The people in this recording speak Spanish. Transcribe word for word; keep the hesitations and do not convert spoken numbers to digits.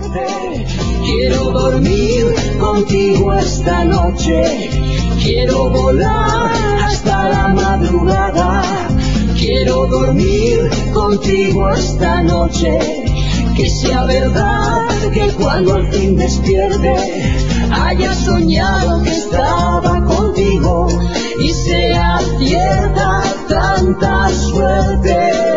suerte. Quiero dormir contigo esta noche. Quiero volar hasta la madrugada. Quiero dormir contigo esta noche. Que sea verdad que cuando al fin despierte haya soñado que estaba contigo y sea cierta tanta suerte.